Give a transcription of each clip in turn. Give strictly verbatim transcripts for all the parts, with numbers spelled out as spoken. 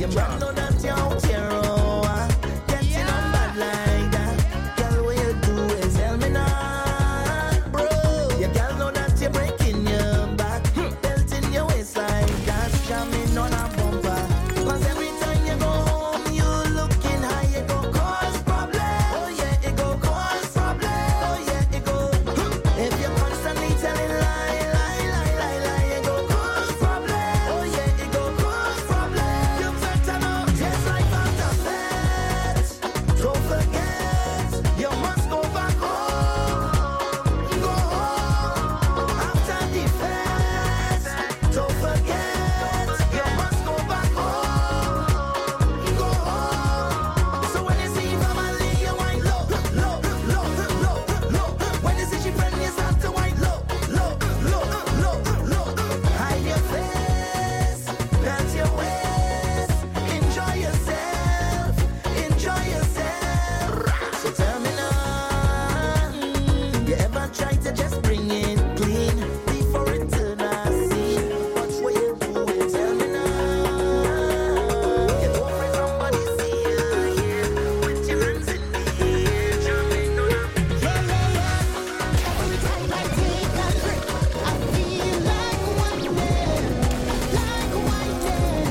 them run know that you're out here, oh, uh, getting on bad like that. Girl, what you do is tell me now, bro. Your girl know that you're breaking your back, belting your waist like that, jamming on a bumper. Cause every time you go home, you looking high, you go cause problem. Oh yeah, it go cause problem. Oh yeah, it go. If you're constantly telling lie, lie, lie, lie, lie, it go cause problem. Oh yeah, it go cause problem. You better know, just like after that. Don't forget, you must go back home. Go home after the fast. Don't forget, you must go back home. Go home. So when you see family, you wind low, low, low, low, low. When you see she friend, you start to wind low, low, low, low, low. Hide your face, dance your waist, enjoy yourself, enjoy yourself. So tell me now, you ever try to just bring it clean before it turn a scene? Watch what you do it, tell me now. You go for somebody see you, yeah, with your hands in the air, jumping on a Every time I take a trip, I feel like winding, like winding.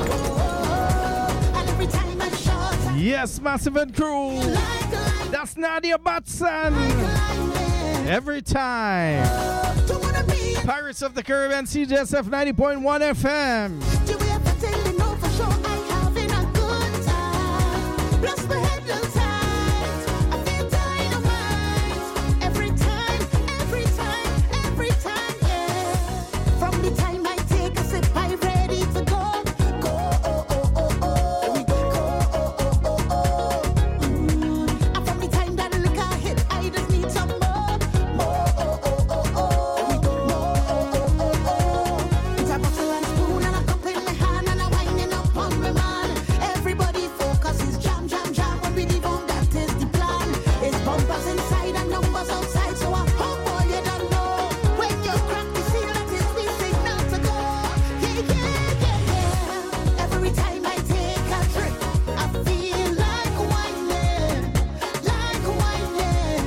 Oh, and every time I shot, I Yes, Massive and Crew. like like That's Nadia Batson. lightning. Every time. Don't wanna be Pirates of the Caribbean, C J S F ninety point one F M. do we have to tell you no for sure? I'm having a good time. Plus my head looks tight. I feel dynamite. Every time, every time, every time, yeah. From the time I take a sip, I'm ready to go. Go, oh, oh, oh, oh. We go, oh, oh, oh, oh. Mm. And from the time that liquor hit, I just need some more. More, oh, oh, oh, oh. We go, more, oh, oh, oh, oh. It's a bottle and spoon and a cup in my hand and a winding up on my man. Everybody focuses jam, jam, jam. When we leave home, that is the plan. It's bumpers inside and numbers outside. So I hope all you don't know. When you crack the seal, that is the signal to go. Yeah, yeah, yeah, yeah. Every time I take a trip, I feel like winding, like winding.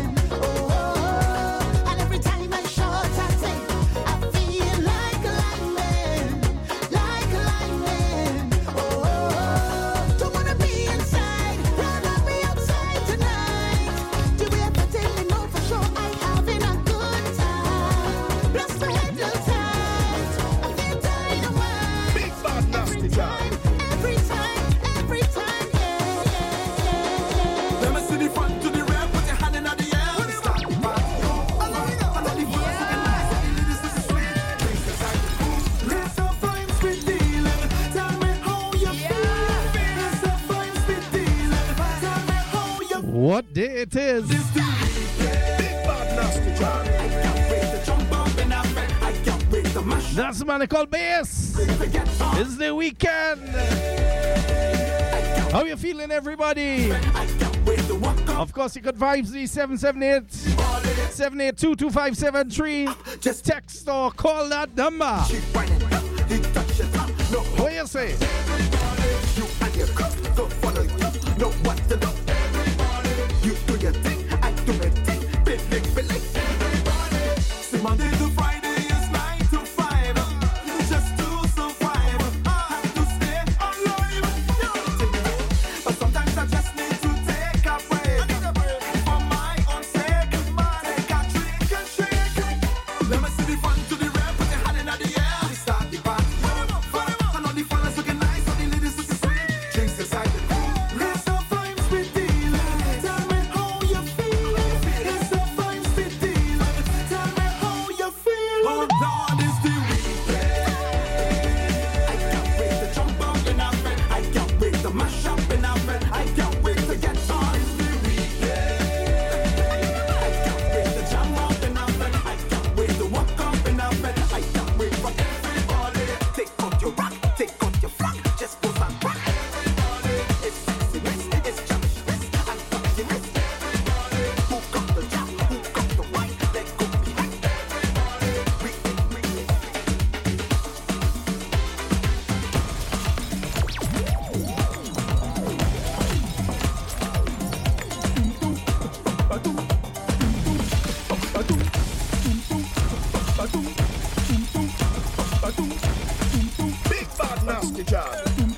Oh, and every time I shot, I take, I feel like lightning, like lightning. Oh, don't wanna be inside, rather be outside tonight. Do we have to tell me no for sure? I'm having a good time. Plus my head looks tight. I feel dynamite. big bad nasty time. Every time, every time, yeah, yeah, yeah. Let me see the front to the rear, put your hand in the air. Start the party. I love it, I love the verse, looking nice, and the lyrics is sweet. Drinks inside the pool. Let's have fun, sweet dealing. Tell me how you feel. Let's have fun, sweet dealing. Tell me how you feel. What day it is? This the big bad nasty time. I can't wait to jump up in that bed. I can't wait to mash That's the man they call Bass. forget all. It's the weekend. How you feeling, everybody? I can't wait to walk up. Of course, you could vibes the seven seven eight, seven eight two, two five seven three. Just Text or call that number. keep whining. He touch your tongue. No, What you say? you and your cup. Don't follow you. Know what to do. You do your thing. I do my thing. Big, big, big. See, Monday to Friday is nine to five. Just to survive. Have to stay alive. But sometimes I just need to take a break. For my own sake. Take a drink and shake. Let me see the fun to the rear. Put your hand in the air. Start the party. And all the fellas looking nice, all the ladies looking sweet. Drinks inside the job.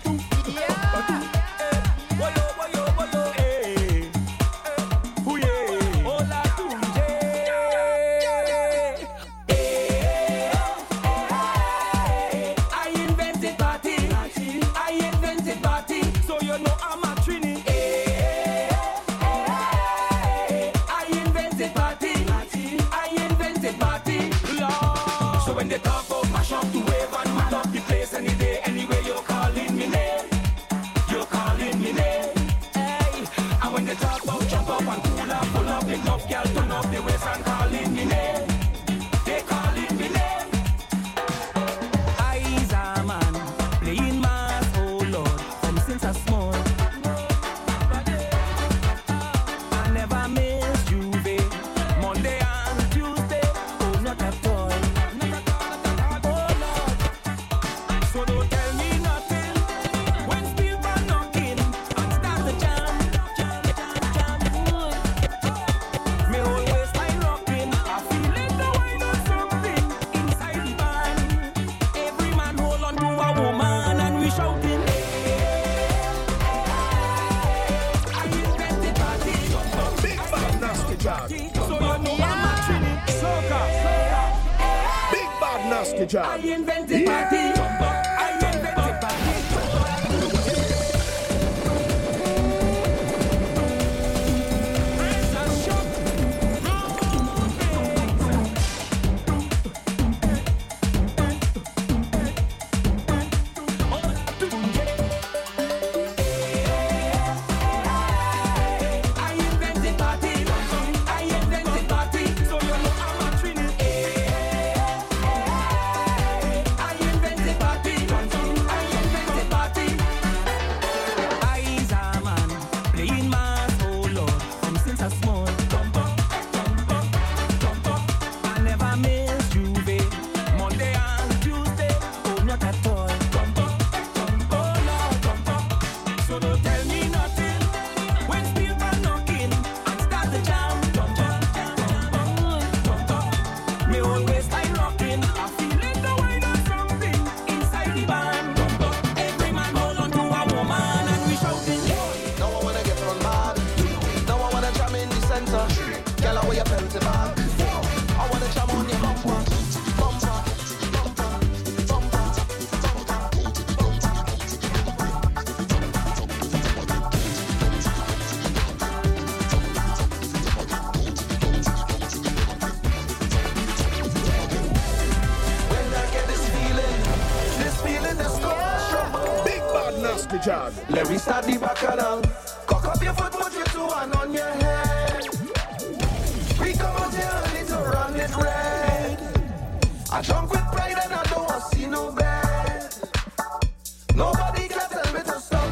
I invented party. I invented party. Let me start the bacchanal. Cock up your foot, put your two hand on your head. We come out here early to run it red. I drunk with pride and I don't want to see no bed. Nobody can tell me to stop.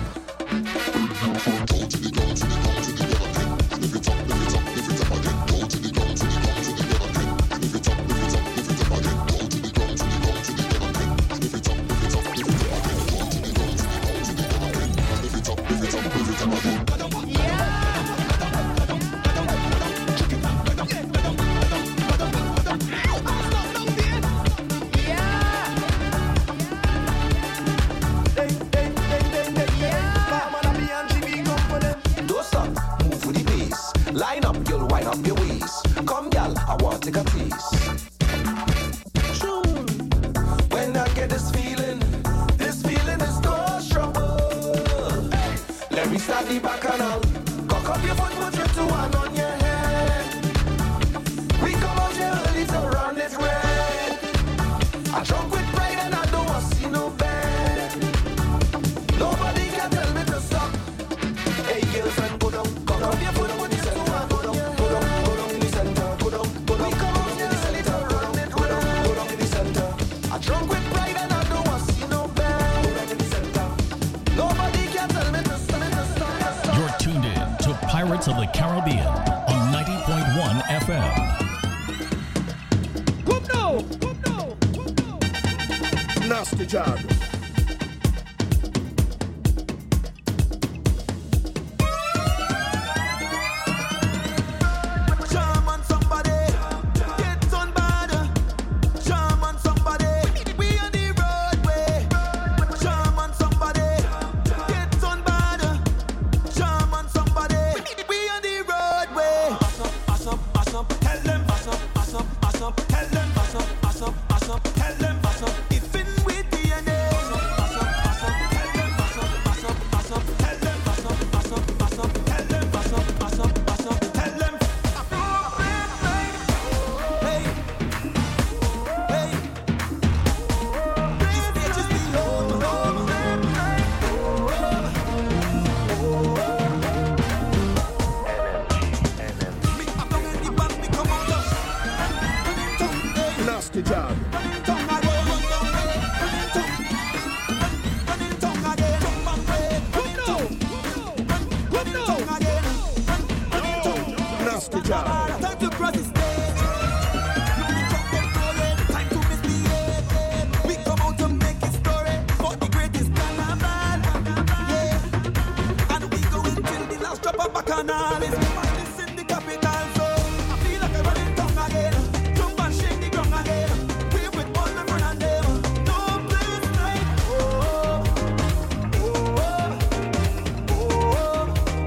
Take a piece. When I get this feeling, this feeling is no trouble. Let me start the bacchanal. Cock up your foot, put your two hand on your head. We come out here early to run it red. I drunk with pride and I don't want to see no bed. Nobody can tell me to stop. Hey girlfriend, go down. Cock up your foot, put your two hand on your head. Go down, go down in the center. Go down, go down. Drunk with pride and I don't want to see no bad. Nobody can tell me to stop, to stop, to stop. You're tuned in to Pirates of the Caribbean on ninety point one F M. Come now, come now, come now. Nasty job. Jam on somebody. We on the roadway. Jam on somebody. mash up, mash up, tell them mash up. If in with D N A, mash up, mash up, tell them mash up, mash up, mash up, tell them mash up, mash up, mash up, tell them mash up, mash up, mash up, tell them. Hey, hey, this bitch is the home, home, me up down in the back, me come out just Nasty job. running tongue again, running tongue, running tongue again, jump and pray, running tongue, running tongue again, running tongue. Nasty job. Time to cross the stage. Look the truck them rolling. Time to misbehave. We come out to make a story for the greatest carnival. Yeah. And we go until the last drop of bacchanal. It's madness in the capital, so I feel like I'm running tongue again. Jump and shake the ground again. We with all my friends and them. No place like oh, oh, oh, oh.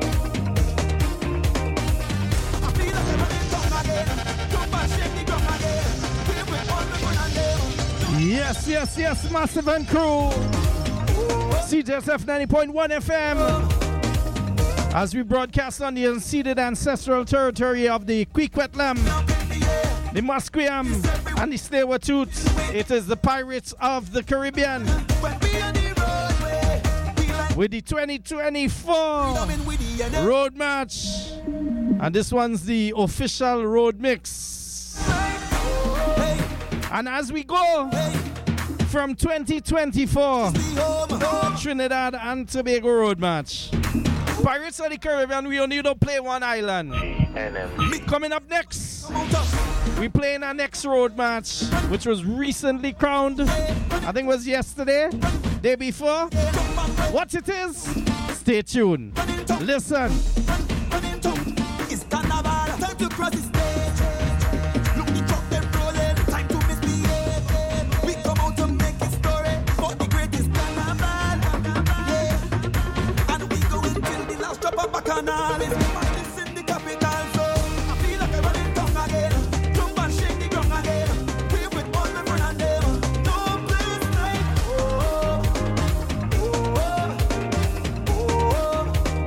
I feel like I'm running tongue again. Jump and shake the ground again. We with all my friends and them. Yes, yes, yes, Massive and Crew. C J S F ninety point one F M. As we broadcast on the unceded ancestral territory of the Kwikwetlam, the Musqueam, and the Tsleil-Waututh, it is the Pirates of the Caribbean When we on the roadway, we like with the twenty twenty-four coming with the N F. road match. And this one's the official road mix. Hey, And as we go hey, from twenty twenty-four the home, home. Trinidad and Tobago road match, Pirates of the Caribbean, we only don't play one island. Coming up next, Come out us. we playing our next road match, which was recently crowned. I think it was yesterday, day before. What it is? Stay tuned. Listen. It's carnival, time to cross the stage. Look the truck them rolling, time to misbehave. We come out to make a story for the greatest carnival. Yeah. And we go until the last drop of bacchanal. It's madness in the capital, so I feel like I'm running tongue again. Jump and shake the ground again. We with all my friends and them. No place like oh, oh, oh, oh.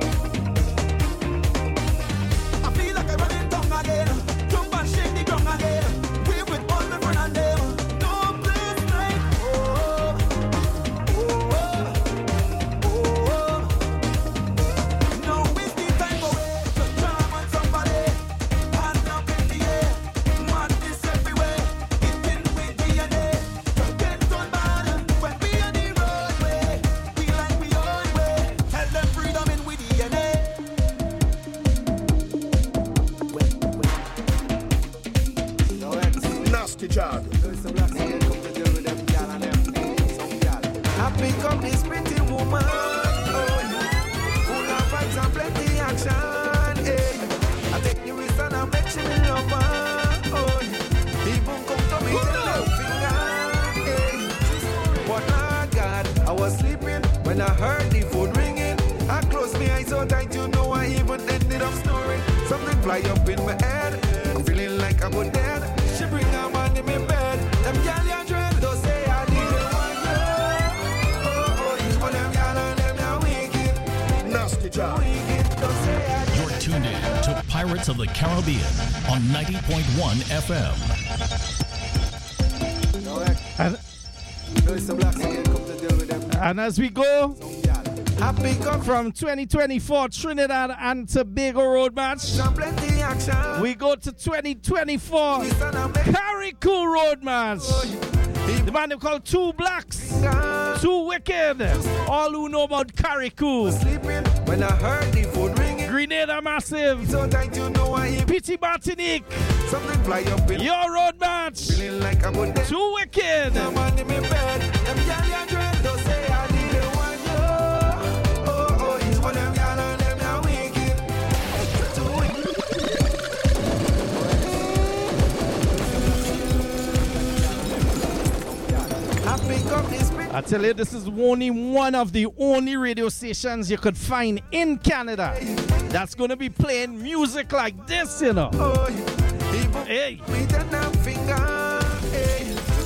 I feel like I'm running tongue again. Jump and shake the ground again. We with all my friends and them. No place like oh, oh, oh, oh. No waste the time away. Just jam on somebody. Hand up in the air. Madness everywhere. It's in with D N A. Just get on bad. When we on the roadway, we like we own way. Tell them freedom in with D N A. Nasty job. I pick up this pretty woman, oh, full of vibes and plenty action, eh. I take the wrist and I make she me love her, oh, even come to me tell finger, eh. But my God, I was sleeping when I heard the phone ringing. I closed my eyes so tight, you know I even ended up snoring. Something fly up in my head, I'm feeling like I go dead. She bring her man in my bed, them gyal ya dread, don't say I need it one yo. Oh, oh, but them gyal and them ya wicked, Nasty job. wicked, don't say I need You're tuned in to Pirates of the Caribbean on ninety point one F M. And, and as we go I pick up from twenty twenty-four Trinidad and Tobago road match, some plenty action. we go to twenty twenty-four Twist and I make Carriacou road match. The man they call Two Blacks, Two Wicked. All who know about Carriacou, sleeping when I heard the phone ringing. Grenada Massive, So tight, you know I even Pity Martinique, something fly up in your road match. feeling like I go dead. Two Wicked. Them man in my bed, them gyal ya dread, don't say I need it one yo. Oh, oh, but them gyal and them ya wicked, too wicked. I pick up this pretty I tell you, this is only one of the only radio stations you could find in Canada that's going to be playing music like this, you know. oh, even Hey, with a damn finger, hey.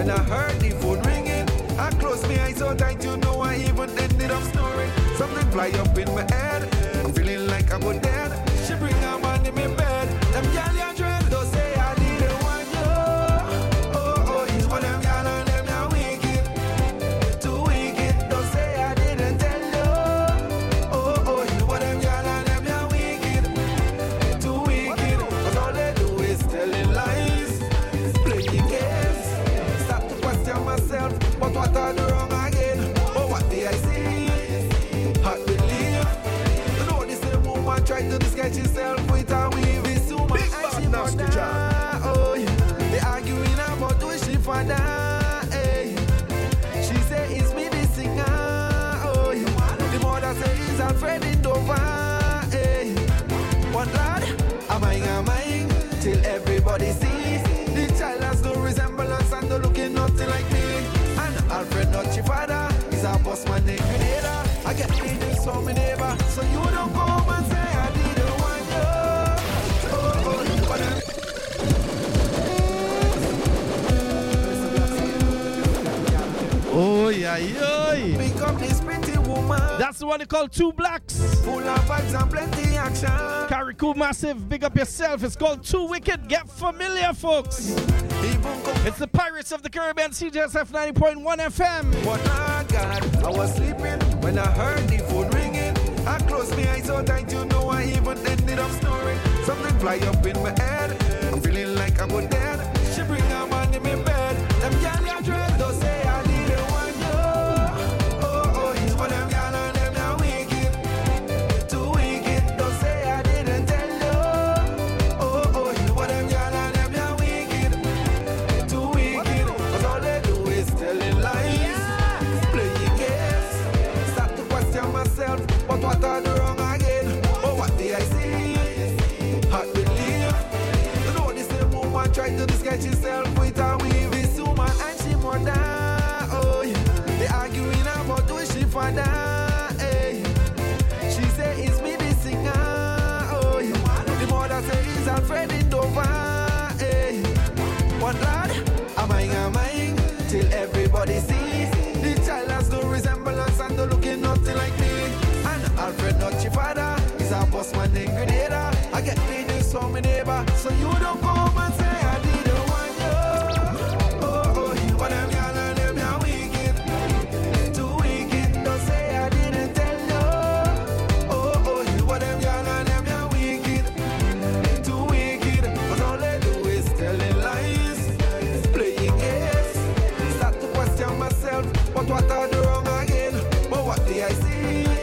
When I heard the phone ringing, I closed my eyes so tight, you know I even ended up snoring. Something fly up in my head, I'm feeling like I go dead. She bring her man in my bed, them gyal ya dread. Don't say I didn't want you. Oh, oh, it's one them gyal and them now wicked, too wicked. Don't say I didn't tell you. Oh, oh, it's one them gyal and them now wicked, too wicked. Cause all they do is telling lies, playing games. Start to question myself, but what I do wrong again? Oh, what did I see? Hard believe. You know this same woman tried to disguise herself with her weave. It's so much and she must die. Oh, yeah. They arguing about who she father. Hey. She say it's me the singer. Oh, yeah. The mother say it's Alfred in Dover. Hey. But lad, am I, am I? Till everybody see the child has no resemblance and no looking nothing like me. And Alfred not your father, he's a boss man named Grenada. I get feelings from my neighbor, so you don't come and say I didn't want you. Oh, oh, you wanna... Oh, yeah, yeah. Pick up this pretty woman. That's the one they call Two Blacks. Full of vibes and plenty action. Carrico Massive, big up yourself. It's called Too Wicked. Get familiar, folks. It's the Pirates of the Caribbean, C J S F ninety point one F M. But I got, I was sleeping when I heard the phone ringing. I closed my eyes so tight, you know I even ended up snoring. Something fly up in my head, I'm feeling like I was dead. She bring her man in my bed, them gyal ya dread. Don't say I didn't want you. Oh, oh, it's one them gyal and them now wicked, too wicked. Don't say I didn't tell you. Oh, oh, it's one them gyal and them now wicked, too wicked. Cause all they do is telling lies, playing games. Start to question myself, but what I do wrong again? Oh, what did I see? Hard believe. You know this same woman tried to disguise herself with her weave. This woman and she mother. Oh, yeah. They arguing about who she father. Hey. She say it's me the singer. Oh, yeah. The mother say it's Alfred in Dover. Hey. But lad, am I, am I? Till everybody sees the child has no resemblance and no looking nothing like me. And Alfred not your father, he's a boss man named Grenada. I get feelings from my neighbor, so you don't come and say I didn't want you. Oh, oh, you want them gyal and them now wicked, too wicked. Don't say I didn't tell you. Oh, oh, you want them gyal and them now wicked, too wicked. Cause all they do is telling lies, playing games. Start to question myself, but what I do wrong again? But what did I see?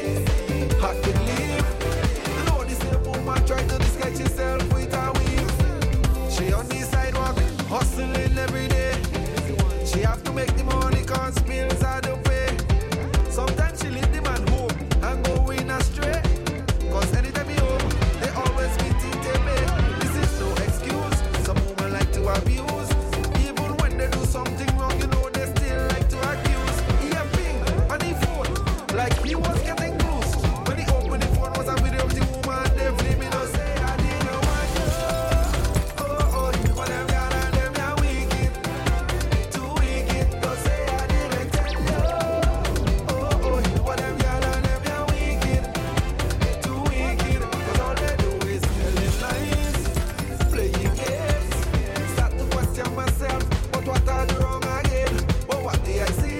Hard to believe. You know this same woman tried to disguise herself with her weave. She on the sidewalk, hustling every day. She have to make the money cause bills are the pay. Sometimes she leave the man home and go in astray. Cause anytime he home, they always meet in table. This is no excuse, some women like to abuse. Even when they do something wrong, you know they still like to accuse. He a ping on the phone, like he was getting close. When he opened the phone, was a video of the woman, they flame me, don't say I didn't want you. Oh, oh, you want them gyal and them now wicked, too wicked. Don't say I didn't tell you. Oh, oh, you want them gyal and them now wicked, too wicked. Cause all they do is telling lies, playing games. Start to question myself, but what I do wrong again? But what did I see?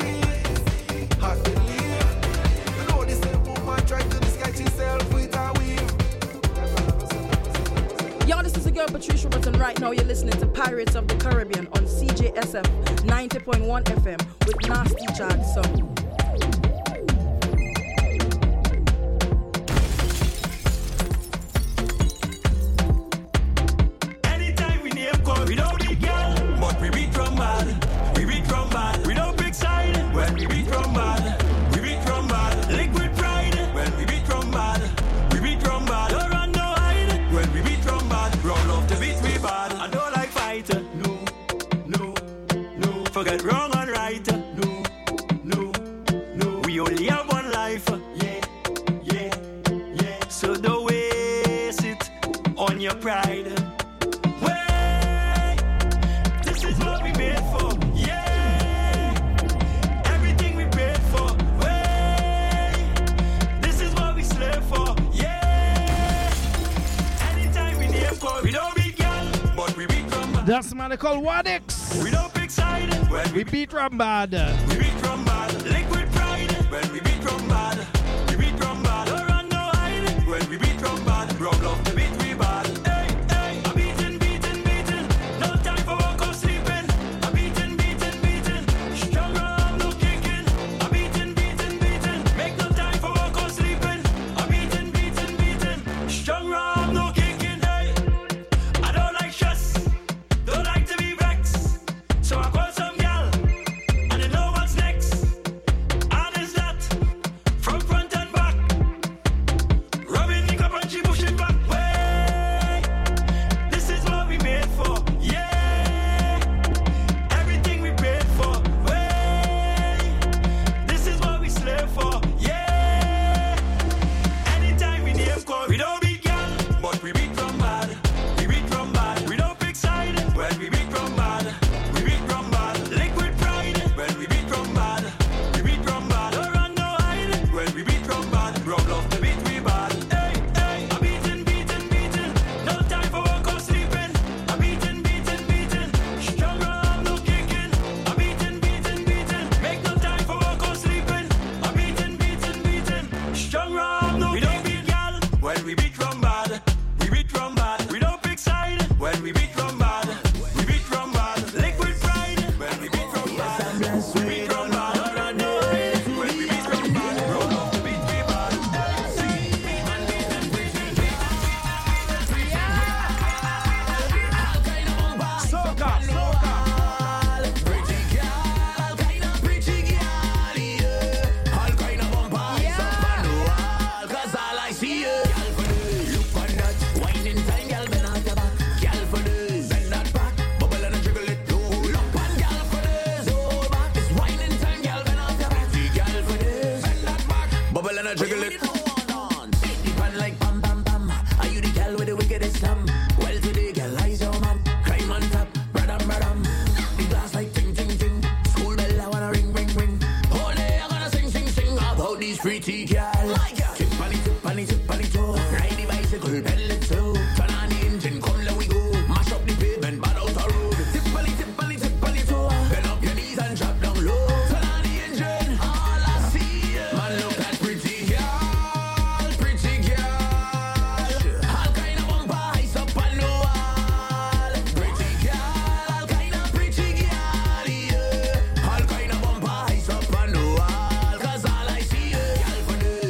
Hard to believe. You know this same woman tried to disguise herself with her weave. Yo, this is a girl Patricia Button. Right now you're listening to Pirates of the Caribbean on C J S F ninety point one F M with Nasty Chad Song. Anytime we name call, we don't beat girl, but we beat from bad. We beat from bad. We don't pick side when we beat from bad. We beat from bad. Liquid pride when we beat from bad. We beat from bad. Don't run, don't hide when we beat from bad. Roll off the beat we bad. I don't like fight. No, no, no. Forget wrong and right. No, no. That's the man they call Wadix. We don't pick side when We beat Rambad. we beat drum bad. Liquid pride when we beat drum bad. We beat drum bad. Don't run no hide when we beat drum bad. Bro, love the beat we bad. Hey, hey, I'm beating, beating, beating. No time for walk or sleeping. I'm beating, beating, beating. Strong arm, no kicking. I'm beating, beating, beating. Make no time for walk or sleeping. I'm beating, beating, beating. Strong arm, no kicking. Hey, I don't like stress. Don't like to be vexed. So I call some gal, and they know what's next. And it's that from front and back. Rubbing the cup and she pushing back. Way, this is what we made for. Yeah, everything we paid for. Way, this is what we slave for. Yeah, anytime we name call, we don't beat gal, but we beat drum bad. We beat drum bad. We don't pick side when we beat drum bad. We beat drum bad. Liquid pride when we beat drum bad. We beat drum bad. Don't run no hide when we beat drum bad. Bro, love the beat we bad. Hey, hey, I'm beating, beating, beating. No time for walk or sleeping. I'm beating, beating, beating. Strong arm, no kicking. I'm beating, beating, beating. Make no time for walk or sleeping. I'm beating, beating, beating. Strong arm, no. We don't beat gal when we beat drum bad. We beat drum bad. We don't pick side when we beat drum bad. We beat drum bad. Liquid pride when we beat drum bad. We beat drum bad. Don't run no hide when we beat drum bad. Roll off the beat we bad. Soca, soca. Pretty girl, kind of pretty girl, yeah. All kind of bumper, eyes up on the wall, 'cause all I see is girl for this. Look on that, whining time, girl, bend out your back. Girl for this, bend that back, bubble and jiggle it too. Look on girl for this, hold back. It's whining time, girl, bend out your back. The girl for this, bend that back, bubble and jiggle it. Deep on like bam bam bam. Are you the girl with the wickedest slam? Well today, girl, eyes your man. Crime on top, bradam bradam. The glass like ting ting ting. School bell, I wanna ring ring ring. All day I'm gonna sing sing sing about these pretty girls. Tip on it, tip on it, tip on it, oh. Ride the bicycle, pedal it slow. Turn on the engine, come let we go. Mash up the pavement, bad out the road. Tip on it, tip on it, tip on it, oh. Bend up your knees and drop down low. Turn on the engine, all I see is man, look at pretty girl, pretty girl. All kind of bumper, eyes up on the wall. Pretty girl, all kind of pretty girl, yeah. All kind of bumper, eyes up on the wall, 'cause all I see is girl for this.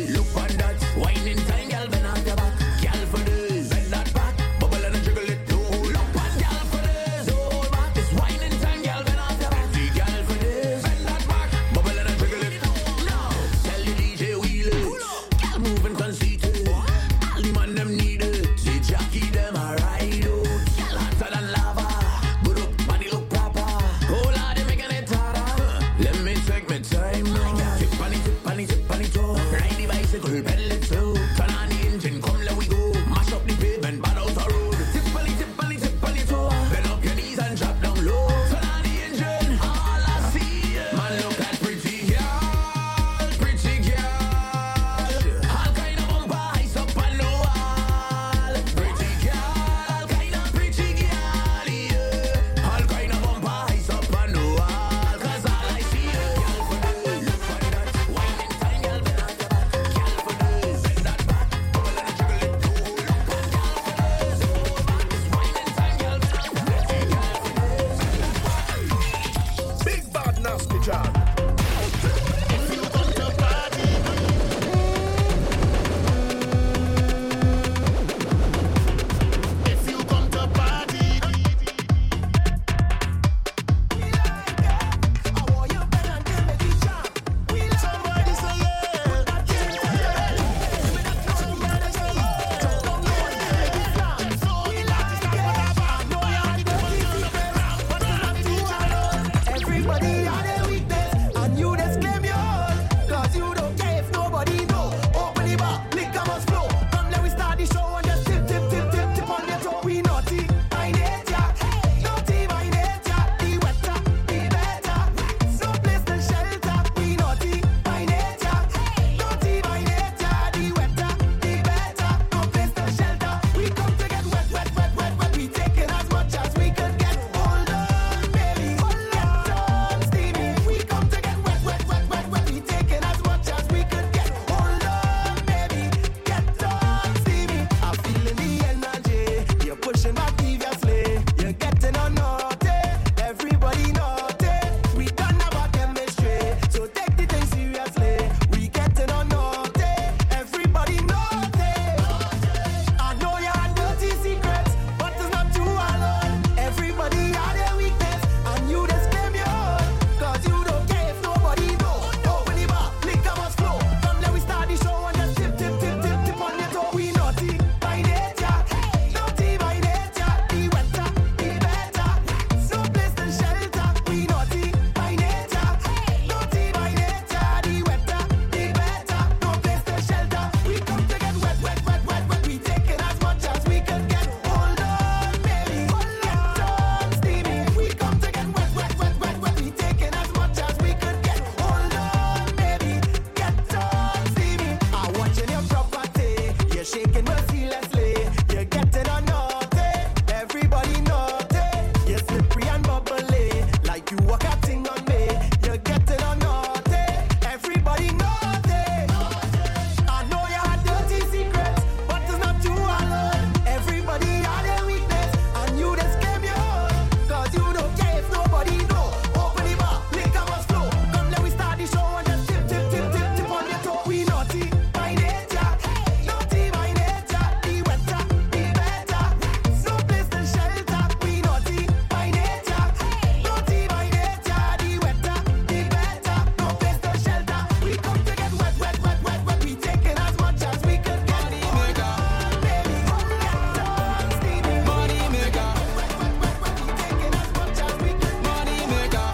you walk a thing on me, you're getting on naughty. Everybody naughty. I know you had dirty secrets, but it's not you alone. Everybody had their weakness, and you just came your own. Cause you don't care if nobody know. Open the bar, liquor must flow. Come let we start the show and just tip, tip, tip, tip, tip on your toe. We naughty by nature, naughty by nature. The wetter, the better. No place to shelter. We naughty by nature, naughty by nature. The wetter, the better. No place to shelter. We come to get wet, wet, wet, wet, wet. We taking as much as we can get. Money maker, baby, get on steamy. Money maker, wet, wet, wet, wet. We taking as much as we can. Money maker.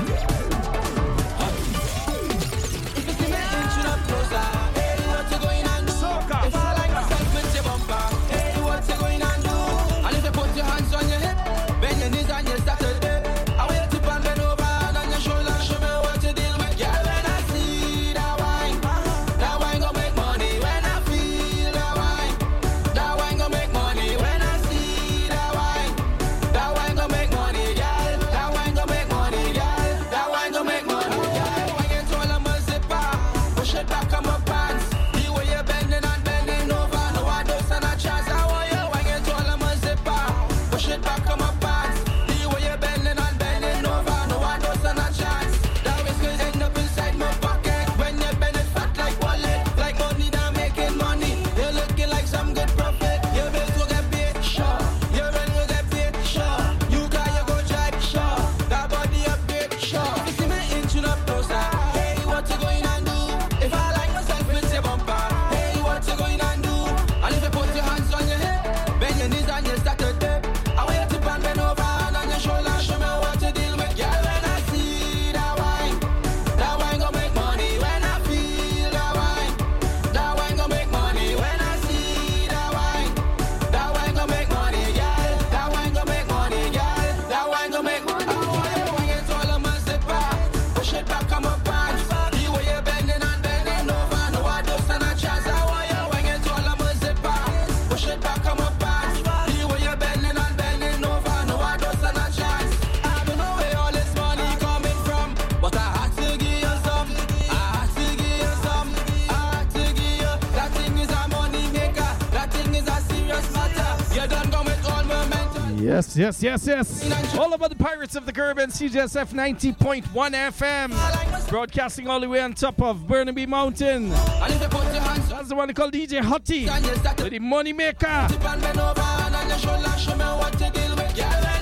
If you see me inching up closer, hey, what you going and do? If I like myself with your bumper, hey, what you going and do? And if you put your hands on your hip, bend your knees and you start to dip. I will tip and bend over and on your shoulder, show me what you deal with. Girl, when I see that wine, that wine gon' make money. When I feel that wine, that wine gon' make money. When I see that wine, that wine gon' make money, girl. That wine gon' make money, girl. That wine gon' make money, girl. Wine it all on my zipper, push it back on my pants. The way you bending and bending over, no I don't stand a chance. I want you wine it all on my zipper, push it back on my pants. The way you bending and bending over, no I don't stand a chance. That whiskey end up inside my pocket. When you bend it fat like wallet, like money that making money. You're looking like some good profit. Your bills will get paid, sure. Your rent will get paid, sure. You got you go drive, sure. That body upgrade, sure. If you see me inching up closer, hey, what you going and do? If I like myself with your bumper, hey, what you going and do? And if you put your hands on your hip, bend your knees and you start to dip. I want you to tip and bend over and on your shoulder, show me what you deal with. Girl, when I see that wine, that wine gon' make money. When I feel that wine, that wine gon' make money. When I see that wine, that wine gon' make money, girl. That wine gon' make money, girl. That wine gon' make money. I want you wine it all on my zipper, push it back on my pants. The way you bending and bending over, no I don't stand a chance. I want you wine it all on my zipper, push it back on my pants. The way you bending and bending over, no I don't stand a chance. I don't know where all this money coming from, but I had to give you some. I had to give you some. I had to give you. That thing is a money maker. That thing is a serious matter. You done gone with all momentum. Yes, yes, yes, yes. All about the Pirates of the Caribbean, C J S F ninety point one F M. Broadcasting all the way on top of Burnaby Mountain. And if you put your hands That's the one called D J Hottie, on your stack, with the money maker. tip and bend over and on your shoulder, show me what you deal with. Girl, when